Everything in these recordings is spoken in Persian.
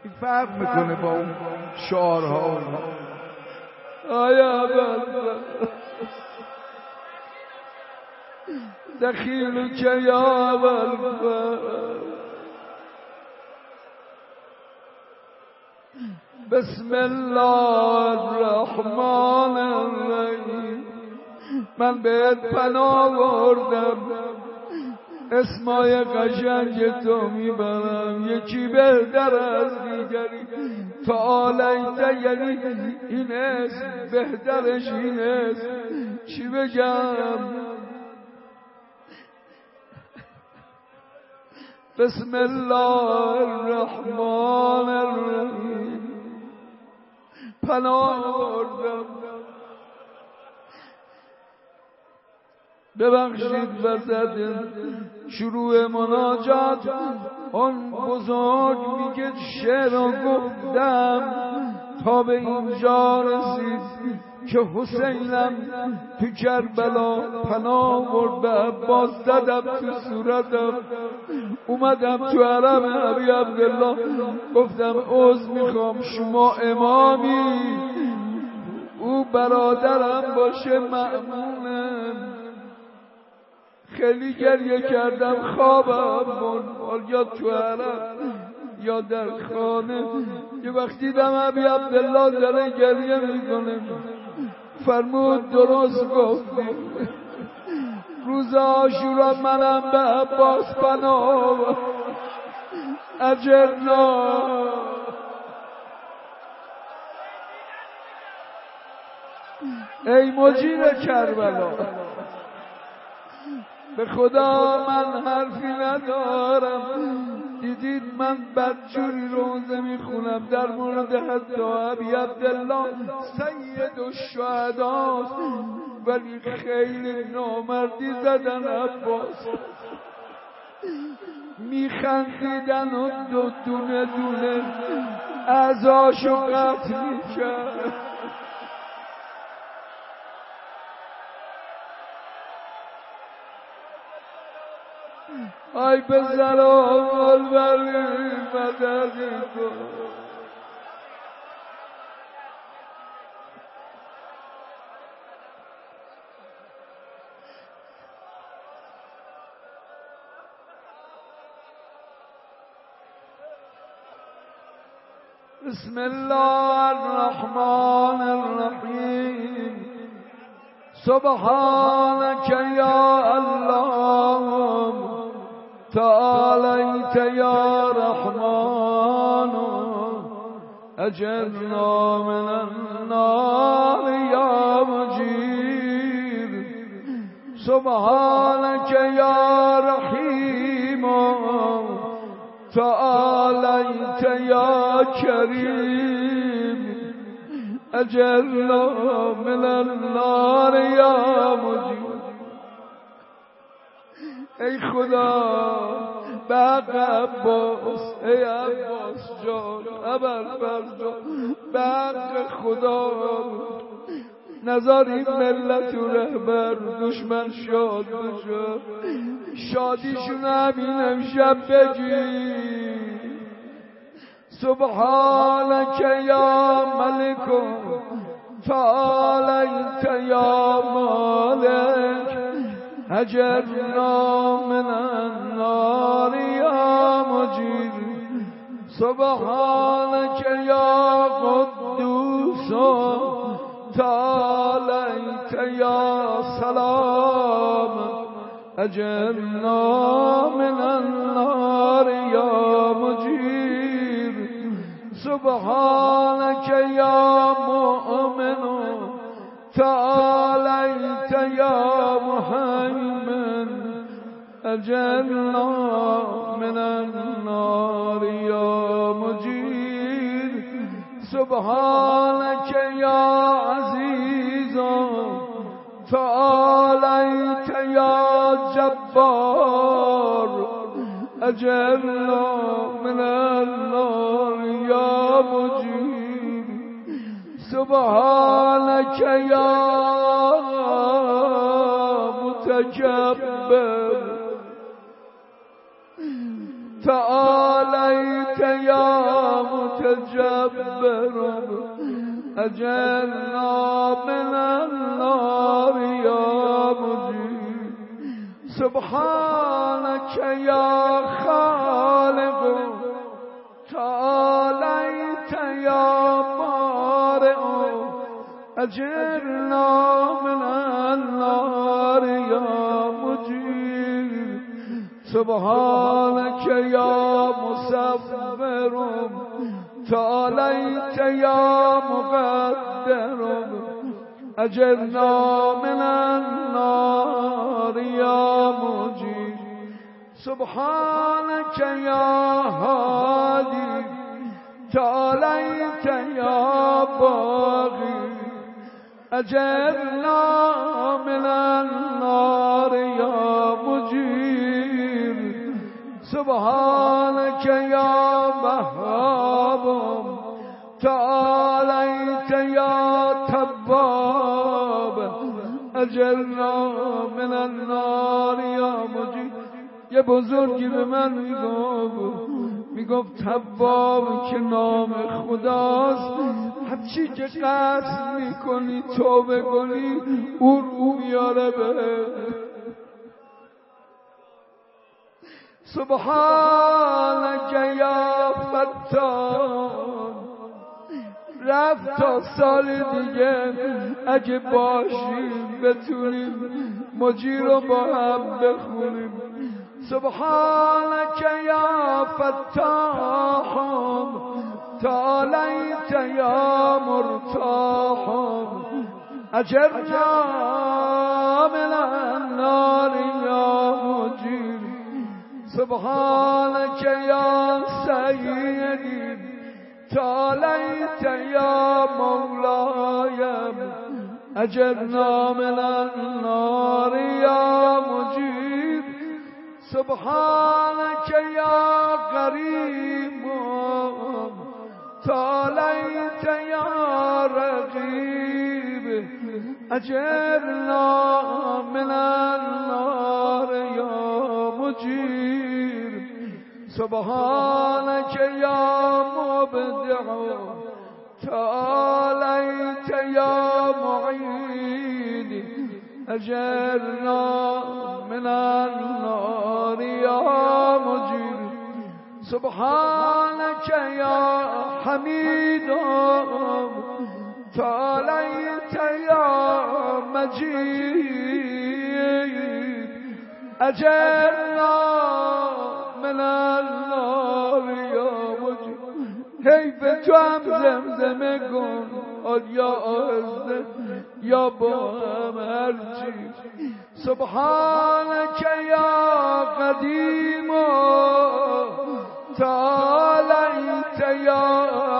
فرق میکنه با اون شعارها. آیا دخیل که یا بسم الله الرحمن الرحیم. من بهت پناه بردم، اسمای قشنگ تو میبرم، یکی بهتر از دیگری. تعالیت یعنی این اسم بهترش این اسم. چی بگم؟ بسم الله الرحمن الرحیم. پناه بردم. ببخشید وسط شروع مناجات اون بزرگ میگه شعر رو گفتم تا به اینجا رسید که حسینم تو کربلا پناه برد به عباس. زدم تو صورتم، اومدم تو حرم ابی عبدالله گفتم عذر میخوام، شما امامی، او برادرم باشه مأمونم. خیلی گریه کردم، خوابم برد، یا تو حرم یا در خانه. یه وقتی دیدم ابی عبدالله داره گریه میکنه، فرمود درست گفتی، روز عاشورا منم به عباس پناه اجرنا. ای مجیر کربلا، به خدا من حرفی ندارم. دیدید من بدجوری روزه میخونم در مورد حتی ابی عبدالله سید الشهداست، ولی خیلی نامردی زدن عباس، میخندیدن و دونه دونه اعضاشو قطع میکرد. آی به زلال ولی مدد کن. بسم الله الرحمن الرحیم. سبحانك یا الله تعالیت یا رحمان اجرنا من النار یا مجیر. سبحانك یا رحیم تعالیت یا کریم اجرنا من النار یا مجیر. ای خدا به حق عباس، ای عباس جان، ابوالفضل جان، به حق خدا نذار این ملت و رهبر دشمن شاد بشه. شادیشون همین امشب بگی. سبحانك یا ملک تعالیت یا مالک اجرنا من النار یا مجیر. سبحانك یا قدوس تعالیت یا سلام اجرنا من النار یا مجیر. سبحانك یا مؤمن تعالیت یا مهیمن اجرنا من النار یا مجیر. سبحانك یا عزیز تعالیت یا جبار اجرنا من النار یا مجیر. سبحانك یا متکبر تعالیت یا متکبر متجبر أجرنا من النار يا مجيب سبحانك يا خالق تعاليت يا بارئ أجرنا من النار يا مجيب سبحانك يا مصبر تعاليت يا مقدر أجرنا من النار يا مجيب سبحانك يا هادي تعاليت يا باغي أجرنا من النار يا مجيب سبحانك يا وهاب تعاليت يا تواب أجرنا من النار يا مجيب. یه بزرگی به من میگفت تواب که نام خداست، هرچی که قصد میکنی توبه کنی او رو میاره به سبحانك یا فتان. رفت تا سال دیگه اگه باشیم بتونیم مجیر رو با هم بخونیم. سبحانك یا فتاح تعاليت یا مرتاح اجرنا من النار یا مجیر. سبحانك یا سیدی تعاليت یا مولاي اجرنا من النار یا مجیر. سبحانك يا قريب تعاليت يا رقيب أجرنا من النار يا مجير. سبحانك يا مبدع تعاليت يا معيد أجرنا من النار يا مجير. سبحانك يا حميد تعاليت يا مجيد أجرنا من النار يا مجير. هی به تو هم زمزمه کن یا آهسته یا با هم هرچی. سبحانك يا قديم تعاليت يا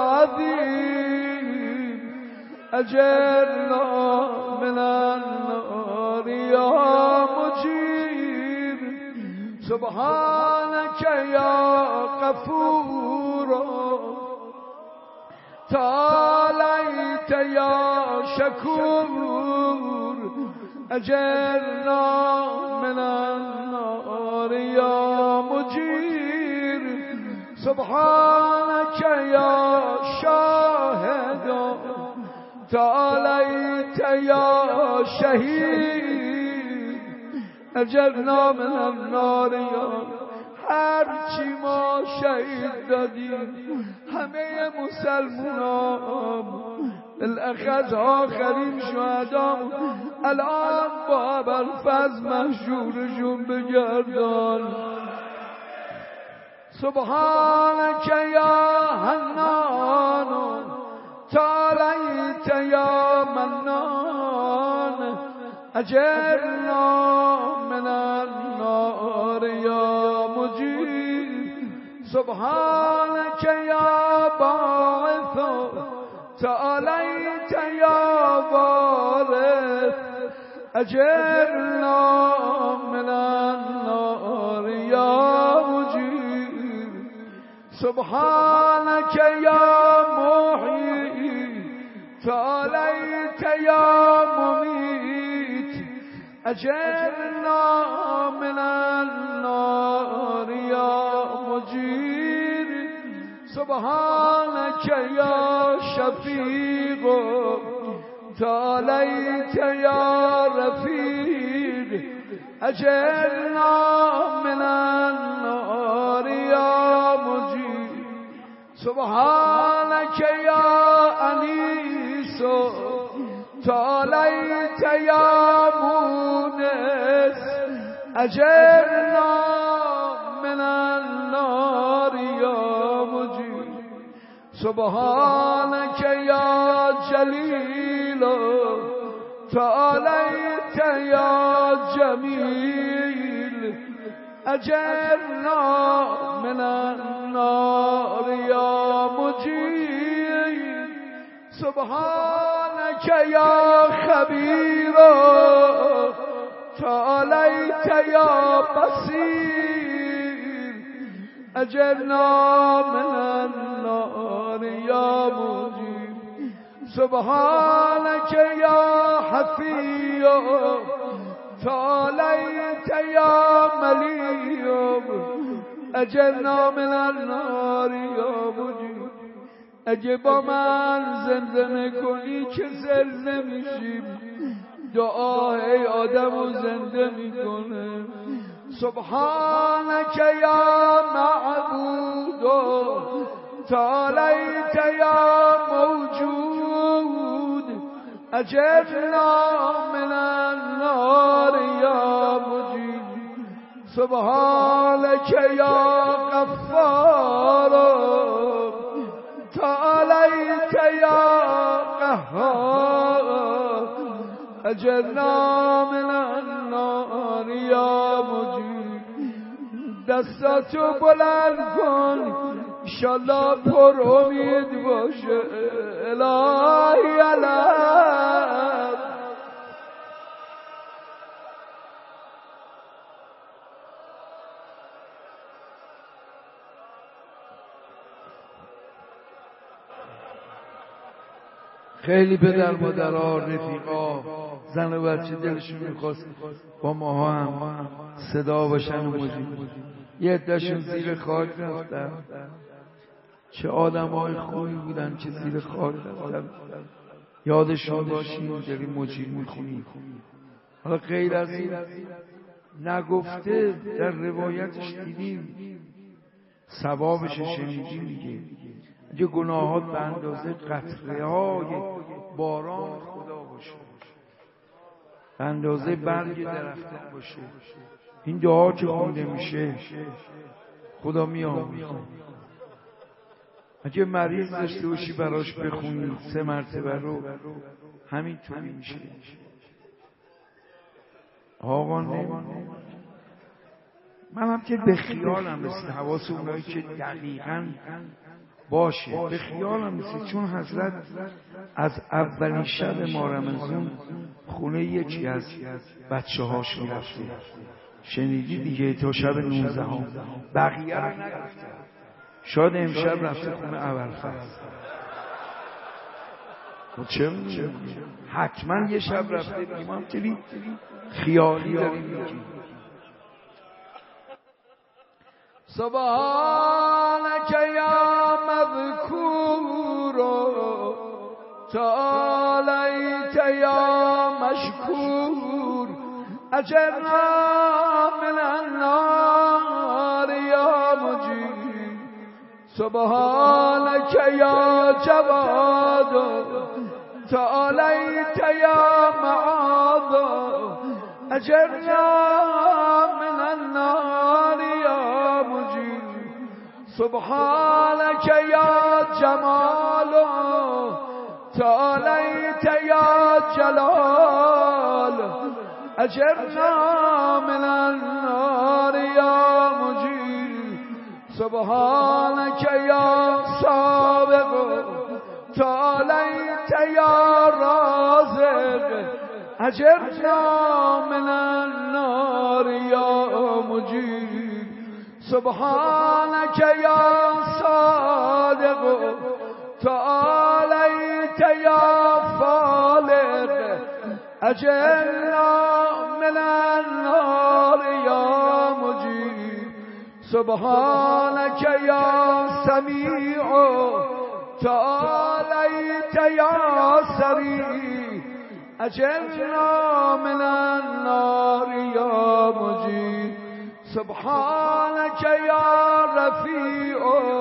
عظيم أجرنا من النار يا مجير. سبحانك يا غفور تعاليت يا شكور أجرنا من النار يا مجير. سبحانك يا شاهد تعاليت يا شهيد أجرنا من النار يا. هرچی ما شهید دادیم همه مسلمانان الاخذ آخرین شهدام الان با ابوالفضل محشورشون بگردان. سبحانك يا حنان تعاليت يا منان أجرنا من النار يا مجير. سبحانك يا باعث تعاليت يا وارث أجرنا من النار يا مجير. سبحانك يا محيي تعاليت يا مميت أجرنا من النار يا مجير. سبحانك يا شفيق تعاليت يا رفيق أجرنا من النار يا مجيب سبحانك يا أنيس تعاليت يا مونس أجرنا من النار يا مجيب سبحانك يا جليل تعاليت يا جميل أجرنا من النار يا مجيب سبحانك يا خبير تعاليت يا بصير أجرنا من النار يا مجيب سبحانك يا حفي تعاليت يا مليم أجرنا من النار يا مجيب اگه با من زنده نکنی که زنده میشیم دعای آدمو زنده میکنه سبحانك يا معبود تعاليت يا موجود أجرنا من النار يا مجيب سبحانك يا غفار تعاليت يا قهار أجرنا من النار يا مجيب دستاتو بلند کن انشالله پر امید باشه الهی علم خیلی پدر مادرها رفیقا زن و بچه دلشون میخواست با ماها هم صدا باشن و مجید یه عده‌شون زیر خاک رفتن چه آدمای خوبی بودن که زیر خاک رفتن یادشون باشیم داریم مجید میخونیم حالا غیر از این نگفته در روایتش دیدیم ثوابش شنیدیم دیگه اگه گناهات به اندازه قطره های باران خدا باشه به اندازه برگ درختان باشه این دعا که خونده میشه خدا میآموزه اگه مریض داشته باشی براش بخونی 3 مرتبه رو همینطوری میشه آقا من هم که به خیالم مثل حواس اونایی که دقیقاً باشه به خیالم مثل چون حضرت از اولین شب ماه رمضان خونه یکی از بچه هاش میرفته شنیدی دیگه تا شب 19 بقیه رو نگفته شاید امشب رفته خونه ابوالفضل چه حتما یه شب رفته بیمام تبی خیالی داریم میگیم سبحانك يا مذكور تعاليت يا مشكور أجرنا من النار يا مجيب سبحانك يا جواد تعاليت يا معاذ أجرنا من النار يا مجيب سبحانك يا جمال تعاليت يا جلال أجرنا من النار يا مجيب سبحانك يا سابق تعاليت يا رازق أجرنا من النار يا مجيب سبحانك يا صادق تعاليت يا فالق أجرنا من النار يا مجيب سبحانك يا سميع تعاليت يا سريع أجرنا من النار يا مجيب سبحانك يا رفيع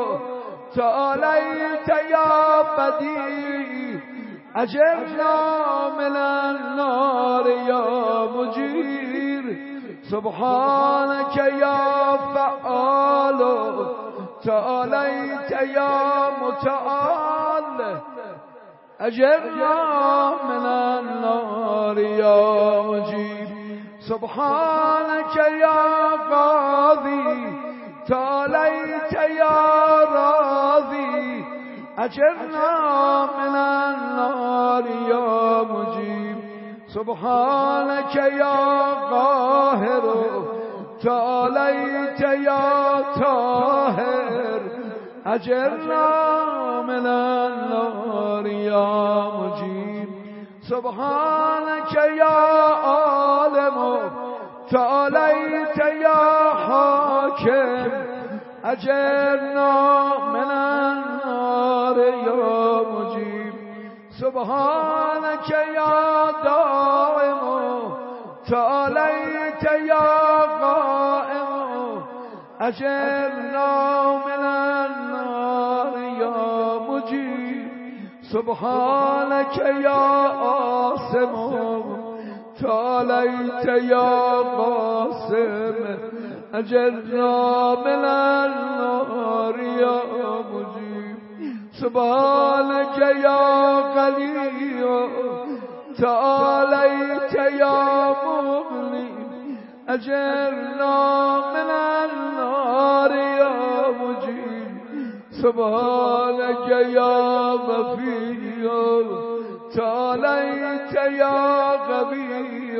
تعاليت يا بديع أجرنا من النار يا مجير سبحانك يا فعال تعاليت يا متعال أجرنا من النار يا مجيب سبحانك يا قاضي تعاليت يا راضي أجرنا من النار يا مجيب سبحانك يا قاهر تعاليت يا طاهر أجرنا من النار يا مجيب سبحانك يا عالم تعاليت يا حاكم أجرنا من النار يا مجيب سبحانك يا دائم تعاليت يا قائم أجرنا من النار يا مجيب سبحانك يا عاصم تعاليت يا قاسم أجرنا من النار يا مجيب سبحانك يا غني تعاليت يا مغني أجرنا من النار يا مجيب سبحانك يا غفي تعاليت يا غبي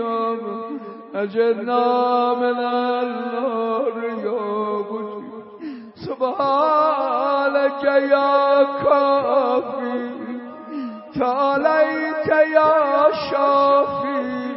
أجرنا من النار يا مجيب سبحانك يا كافي تعاليت يا شافي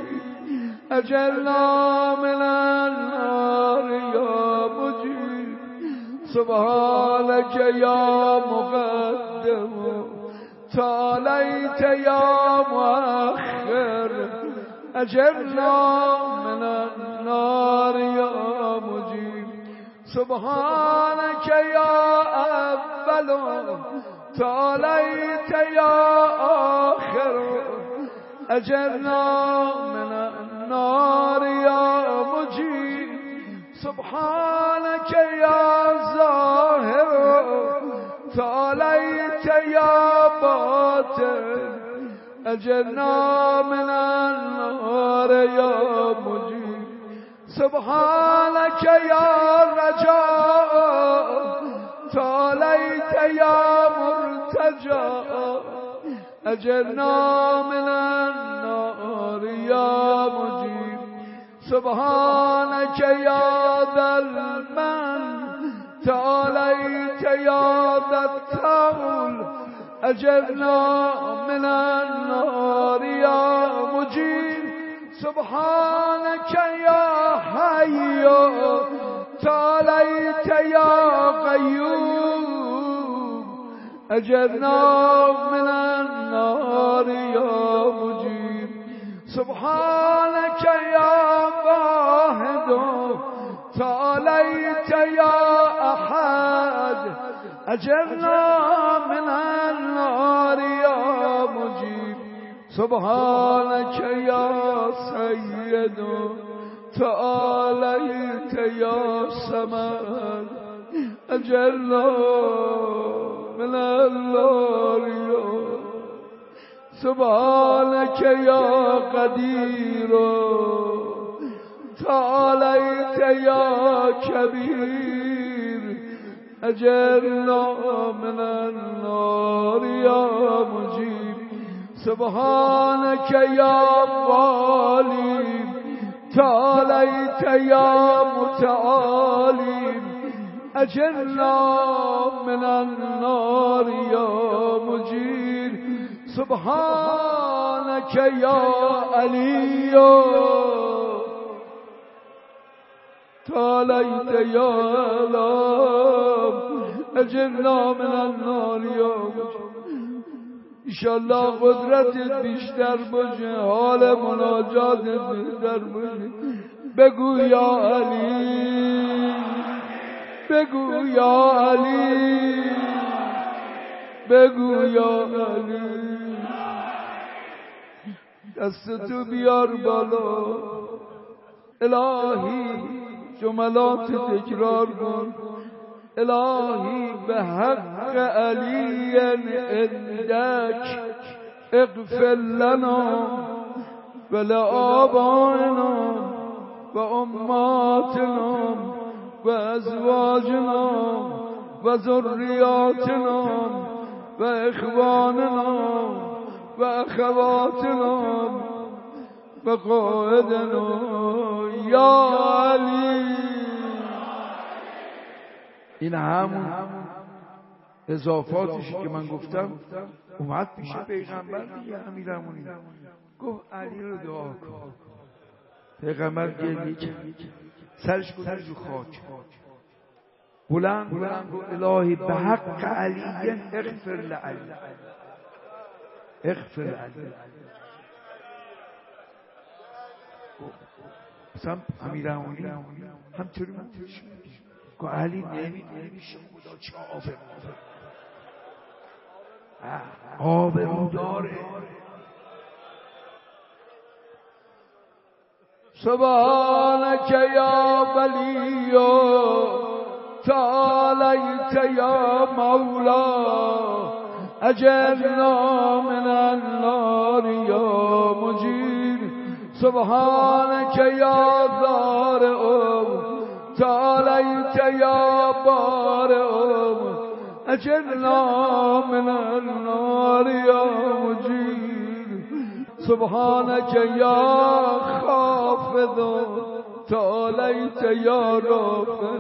أجرنا من النار يا مجيب سبحانك يا مقدم تعاليت يا مؤخر أجرنا من النار يا مجيب سبحانك يا أول تعاليت يا آخر أجرنا من النار يا مجيب سبحانك يا ظاهر تعاليت يا باطن أجرنا من النار يا مجيب سبحانك يا رجاء تعاليت يا مرتجى أجرنا من النار يا مجيب سبحانك يا ذا المن تعاليت يا ذا الطول أجرنا من النار يا مجيب سبحانك يا حي تعاليت يا قيوم أجرنا من النار يا مجيب سبحانك يا واحد تعاليت يا أحد أجرنا من النار يا مجيب سبحانك يا سيد تعاليت يا سمد أجرنا من النار يا سبحانك يا قدير تعاليت يا كبير أجرنا من النار يا مجيب سبحانك يا والي تعاليت يا متعالي أجرنا من النار يا مجير سبحانك يا علي تعاليت يا الله اجرنا من النار يا مجيب. انشالله قدرتت بیشتر باشه، حال مناجاتت بهتر باشه. بگو یا علی، بگو یا علی، بگو یا علی. دستتو بیار بالا الهی، جملات تکرار کن. الهی به حق علی عندك اغفر لنا ولآبائنا وأماتنا وأزواجنا وذرياتنا وإخواننا وأخواتنا وقائدنا یا علی. این همون اضافاتشی که من گفتم اومد پیش پیغمبر دیگه. امیرالمومنین گفت علی رو دعا کن. پیغمبر گریه کرد، سرش گذاشت رو خاک، بلند بلند گفت الهی به حق علی اغفر لعلی، اغفر لعلی. مثلا امیرالمومنین همطوری منتش که علی نمیشه خدا چه آبرو داره. سبحانك یا ولی تعالیت یا مولا اجرنا من النار یا مجیر. سبحانك یا ضارع تعالیت یا بارع اجرنا من النار یا مجیر. سبحانك یا خافض تعالیت یا رافع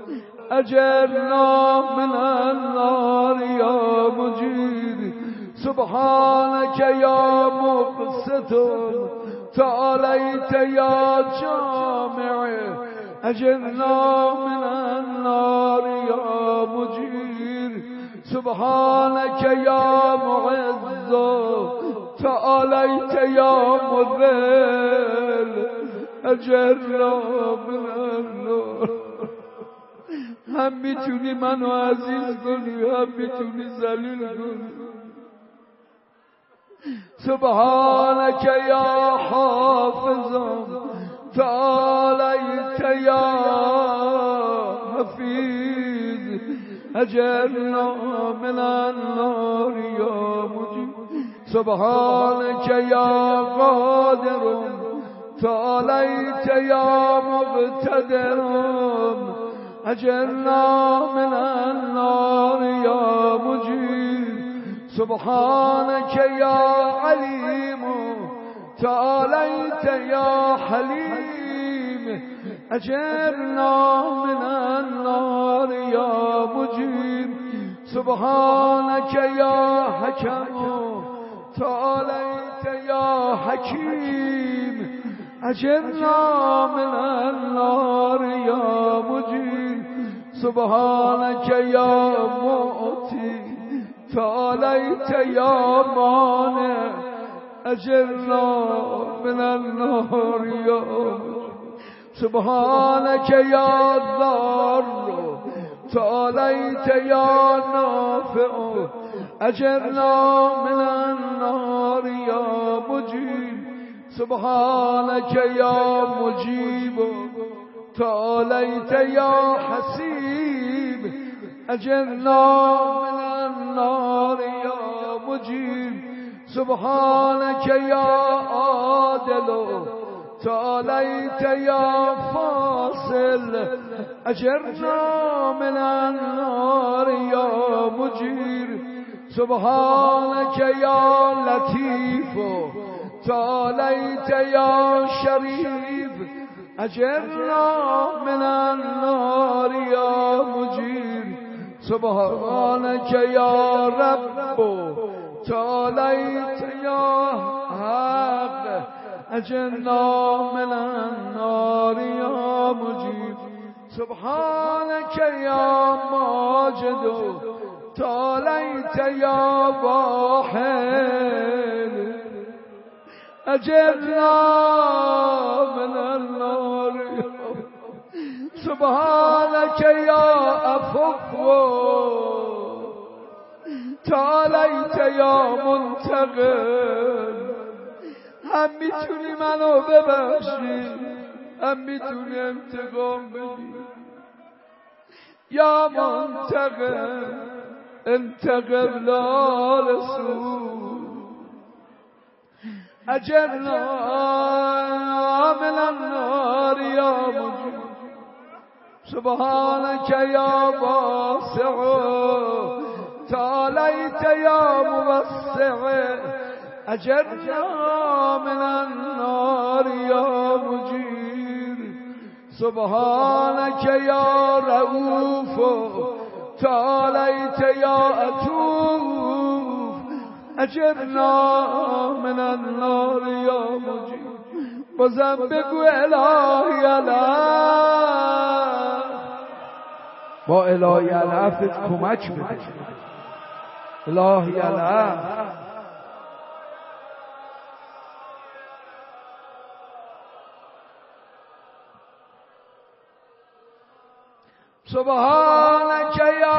اجرنا من النار یا مجیر. سبحانك یا مقسط تعالیت یا جامع اجرنا من النار یا مجیر. سبحانك یا معز تعالیت یا مذل اجرنا من النار. هم میتونی منو عزیز کنی، هم میتونی ذلیل کنی. سبحانك یا حافظ تعالیت یا حفیظ اجرنا من النار یا مجید. سبحانك یا قادر تعالیت یا مقتدر اجرنا من النار یا مجید. سبحانك یا علیم تعالیت یا حلیم اجرنا من النار یا مجید. سبحانك یا حکم تعالیت یا حکیم اجرنا من النار یا مجید. سبحانك یا معطی تعالیت یا مانع اجرنا من النار یا مجید. سبحانك یا ضار تعالیت یا نافع اجرنا من النار یا مجید. سبحانك یا مجیب تعالیت یا حسیب اجرنا من النار یا مجید. سبحانك یا عادل تعالیت یا فاصل اجرنا من النار یا مجیر. سبحانك یا لطیف تعالیت یا شریف اجرنا من النار یا مجیر. سبحانك یا رب تعالیت یا حق اجرنا من النار یا مجیر. سبحانك يا ماجد تعاليت يا واحد أجرنا من النار سبحانك يا عفو تعاليت يا منتقم هم میتونی منو ببخشی هم میتونی انتقام بگی یا منتقم انتقم لا رسول اجرنا من النار یا مجيب سبحانك يا واسع تعاليت يا موسع أجرنا من النار يا مجير سبحانك يا رؤوف تعاليت يا عطوف أجرنا من النار يا مجير بازم بگو الهی الف با الهی الفت کمک بده الهی الف سبحانك يا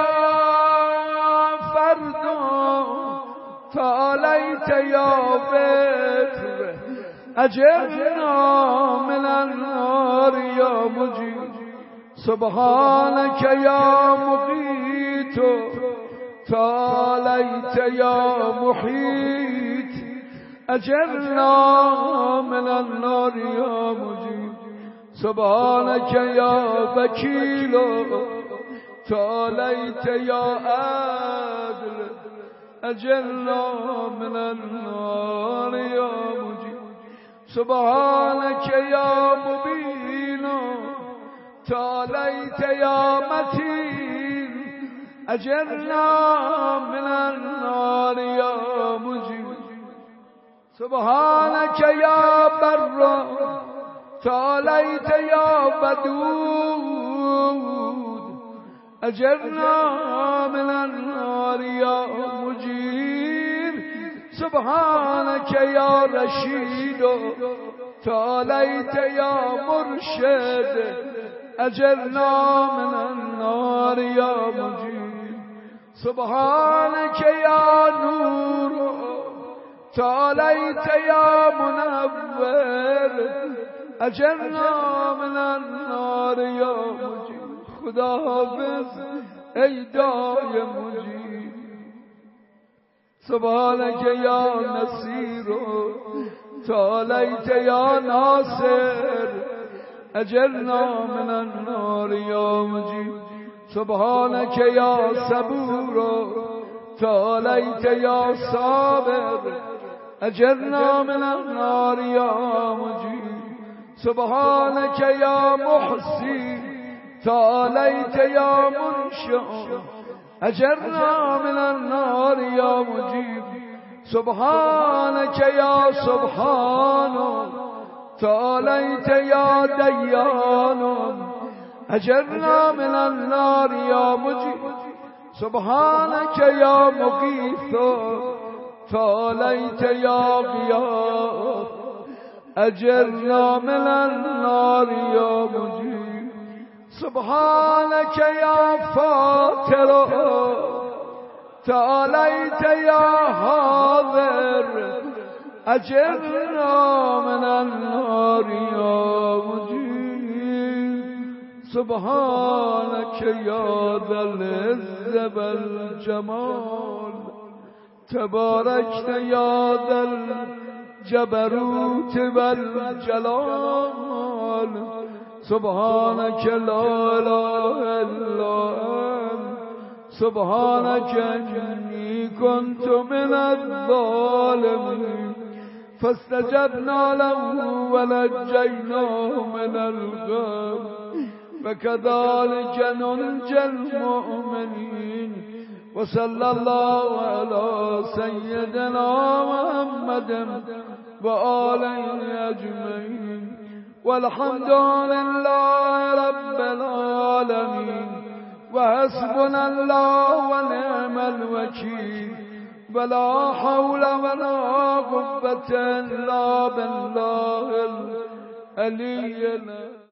فرد تعاليت يا بتر أجرنا من النار يا مجيب سبحانك يا مقيت تعاليت يا محيط أجرنا من النار يا مجيب سبحانك يا وكيل تعاليت يا عادل أجرنا من النار يا مجيب سبحانك يا مبين تعاليت يا متين أجرنا من النار يا مجيب سبحانك يا بر تعاليت يا ودود أجرنا من النار يا مجير سبحانك يا رشيد تعاليت يا مرشد أجرنا من النار يا مجير سبحانك يا نور تعاليت يا منور أجرنا من النار يا مجيب خدا حافظ ای دای مجيب سبحانك يا نصير تعاليت يا ناصر أجرنا من النار يا مجيب سبحانك يا صبور تعاليت يا صابر أجرنا من النار يا مجيب سبحانك يا محسن تعاليت يا منشئ أجرنا من النار يا مجيب سبحانك يا سبحان تعاليت يا ديان أجرنا من النار يا مجيب سبحانك يا مغيث تعاليت يا غياث أجرنا من النار يا مجيب سبحانك يا فاتر تعاليت يا حاضر أجرنا من النار يا مجيب سبحانك يا ذا العز والجمال تباركت يا ذا الجبروت والجلال سبحانك لا إله إلا أنت سبحانك إني كنت من الظالمين فاستجبنا له ونجيناه من الغم فكذلك ننجي المؤمنين وصلى الله على سيدنا محمد وآله أجمعين والحمد لله رب العالمين وحسبنا الله ونعم الوكيل ولا حول ولا قوة إلا بالله العلي العظيم.